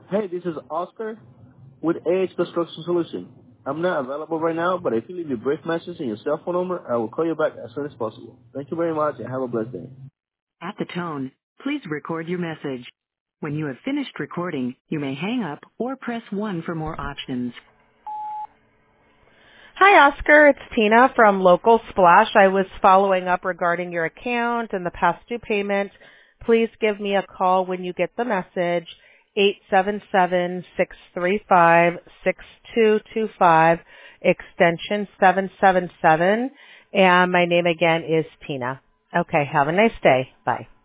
Hey, this is Oscar with AH Construction Solution. I'm not available right now, but if you leave your brief message and your cell phone number, I will call you back as soon as possible. Thank you very much and have a blessed day. At the tone, please record your message. When you have finished recording, you may hang up or press 1 for more options. Hi, Oscar. It's Tina from Local Splash. I was following up regarding your account and the past due payment. Please give me a call when you get the message, 877-635-6225, extension 777. And my name again is Tina. Okay, have a nice day. Bye.